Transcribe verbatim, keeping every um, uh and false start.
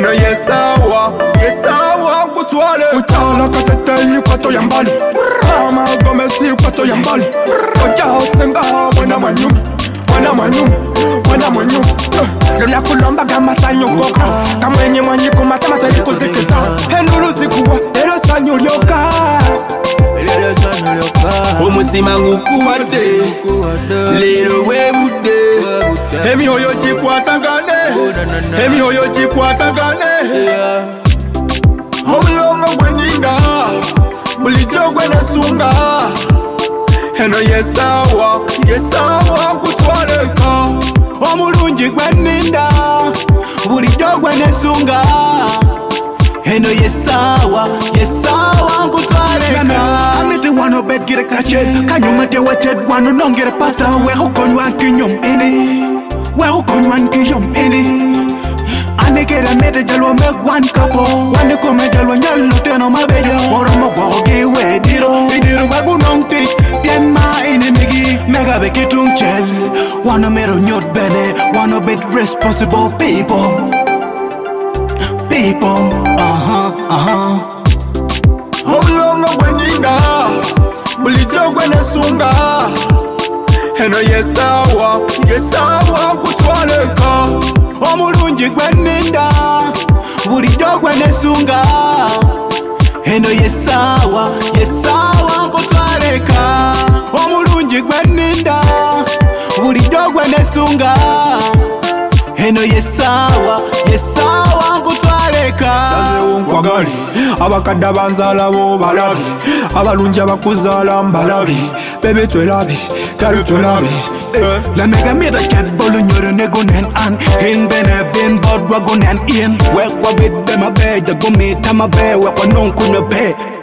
eno yesawa yesawa kutwale Uchala katete kwato yambali Mama gomesi kwato yambali Oja osenga mwana manyumi Mwana manyumi Mwana manyumi Lula kulomba gama sanyo koka Kamwenye mwanyi kumata matari kuzikisa Henuru zikuwa Ero sanyo lyoka Lero sanyo lyoka Umutima ngukuwade Lero webude Hemi hoyo chikwatangane Hemi hoyo chikwatangane Omulongo gweninda Bulijo gwenesunga Eno yesawa Yesawa kutwaleka Omulungi gweninda Bulijo gwenesunga Eno yesawa Yesawa kutwaleka Amite wano bed gire kache Kanyuma de wached wano nongere pasta Weho konywan kinyom ini Weho konywan kinyom ini Ane kere mete jalwa meg one couple Wane kome jalwa nyalo teno mabejo Moro mogwa giwe diro Idiro bagu nong tik Bien ma ini migi Mega beki tung chel Wano mero nyot bene Wano bed responsible people People Uh-huh, uh-huh Omulongo gweninda Bulijo gwenesunga Eno yesawa Yesawa kutwaleka Omulungi gweninda Bulijo gwenesunga Eno yesawa Yesawa nkutwaleka Omulungi gweninda Bulijo gwenesunga Eno yesawa Yesawa nkutwaleka Saze unkwagali Abakadda banzala bo balabi Abalungi abakuzala mbalabi Bebe twelabi Kali twelabi La mega mira chat bolu nyoro nego nen an In bene bin bod wago nen in Wek wabit be ma be Jago mi tama be Wek wanong kuna be